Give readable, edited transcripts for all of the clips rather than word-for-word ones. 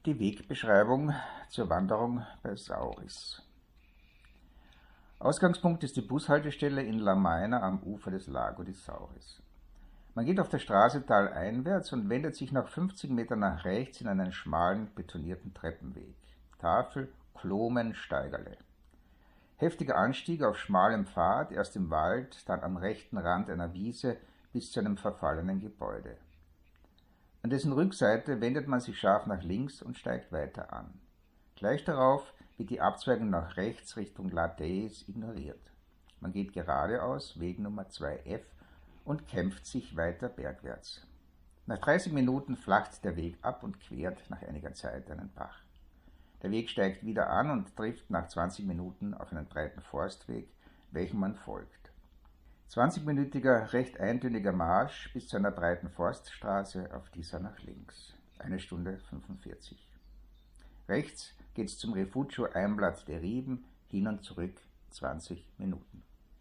Die Wegbeschreibung zur Wanderung bei Sauris. Ausgangspunkt ist die Bushaltestelle in La Maina am Ufer des Lago di Sauris. Man geht auf der Straße taleinwärts und wendet sich nach 50 Metern nach rechts in einen schmalen, betonierten Treppenweg. Tafel Klomen Steigerle. Heftiger Anstieg auf schmalem Pfad, erst im Wald, dann am rechten Rand einer Wiese bis zu einem verfallenen Gebäude. An dessen Rückseite wendet man sich scharf nach links und steigt weiter an. Gleich darauf wird die Abzweigung nach rechts Richtung La Deis ignoriert. Man geht geradeaus, Weg Nummer 2F, und kämpft sich weiter bergwärts. Nach 30 Minuten flacht der Weg ab und quert nach einiger Zeit einen Bach. Der Weg steigt wieder an und trifft nach 20 Minuten auf einen breiten Forstweg, welchem man folgt. 20-minütiger, recht eintöniger Marsch bis zu einer breiten Forststraße, auf dieser nach links. 1 Stunde 45. Rechts geht's zum Refugio Einblatt der Rieben, hin und zurück 20 Minuten.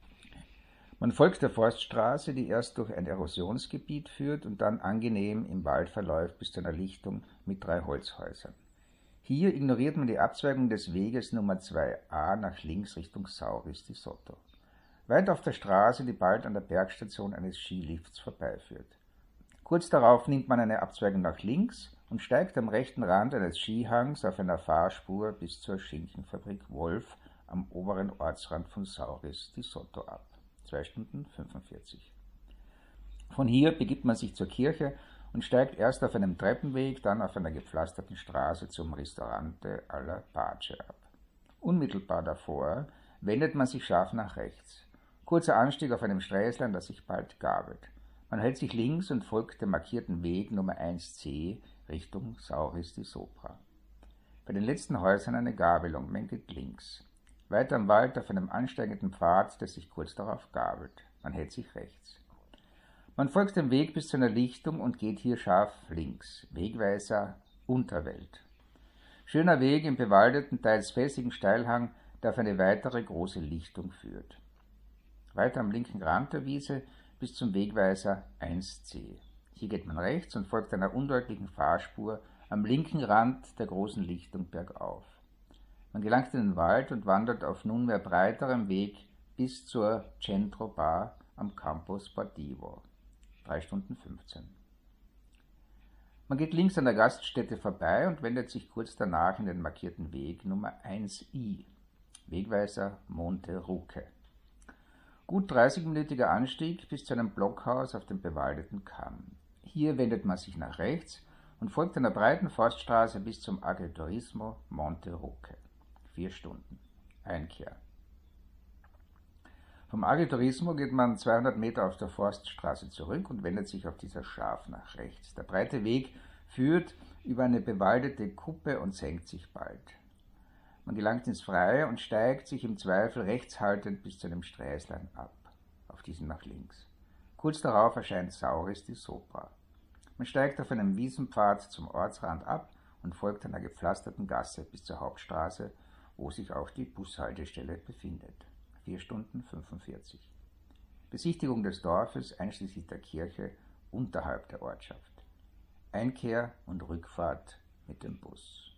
Man folgt der Forststraße, die erst durch ein Erosionsgebiet führt und dann angenehm im Wald verläuft bis zu einer Lichtung mit 3 Holzhäusern. Hier ignoriert man die Abzweigung des Weges Nummer 2a nach links Richtung Sauris di Sotto. Weit auf der Straße, die bald an der Bergstation eines Skilifts vorbeiführt. Kurz darauf nimmt man eine Abzweigung nach links und steigt am rechten Rand eines Skihangs auf einer Fahrspur bis zur Schinkenfabrik Wolf am oberen Ortsrand von Sauris di Sotto ab. 2 Stunden 45. Von hier begibt man sich zur Kirche und steigt erst auf einem Treppenweg, dann auf einer gepflasterten Straße zum Ristorante alla Pace ab. Unmittelbar davor wendet man sich scharf nach rechts. Kurzer Anstieg auf einem Sträßlein, das sich bald gabelt. Man hält sich links und folgt dem markierten Weg Nummer 1C Richtung Sauris di Sopra. Bei den letzten Häusern eine Gabelung, man geht links. Weiter am Wald auf einem ansteigenden Pfad, der sich kurz darauf gabelt. Man hält sich rechts. Man folgt dem Weg bis zu einer Lichtung und geht hier scharf links. Wegweiser Unterwelt. Schöner Weg im bewaldeten, teils felsigen Steilhang, der auf eine weitere große Lichtung führt. Weiter am linken Rand der Wiese bis zum Wegweiser 1C. Hier geht man rechts und folgt einer undeutlichen Fahrspur am linken Rand der großen Lichtung bergauf. Man gelangt in den Wald und wandert auf nunmehr breiterem Weg bis zur Centro Bar am Campo Sportivo. 3 Stunden 15. Man geht links an der Gaststätte vorbei und wendet sich kurz danach in den markierten Weg Nummer 1I. Wegweiser Monte Rucche. Gut 30-minütiger Anstieg bis zu einem Blockhaus auf dem bewaldeten Kamm. Hier wendet man sich nach rechts und folgt einer breiten Forststraße bis zum Agriturismo Monte Rucche. 4 Stunden. Einkehr. Vom Agriturismo geht man 200 Meter auf der Forststraße zurück und wendet sich auf dieser scharf nach rechts. Der breite Weg führt über eine bewaldete Kuppe und senkt sich bald. Man gelangt ins Freie und steigt sich im Zweifel rechts haltend bis zu einem Sträßlein ab, auf diesem nach links. Kurz darauf erscheint Sauris di Sopra. Man steigt auf einem Wiesenpfad zum Ortsrand ab und folgt einer gepflasterten Gasse bis zur Hauptstraße, wo sich auch die Bushaltestelle befindet. 4 Stunden 45. Besichtigung des Dorfes einschließlich der Kirche unterhalb der Ortschaft. Einkehr und Rückfahrt mit dem Bus.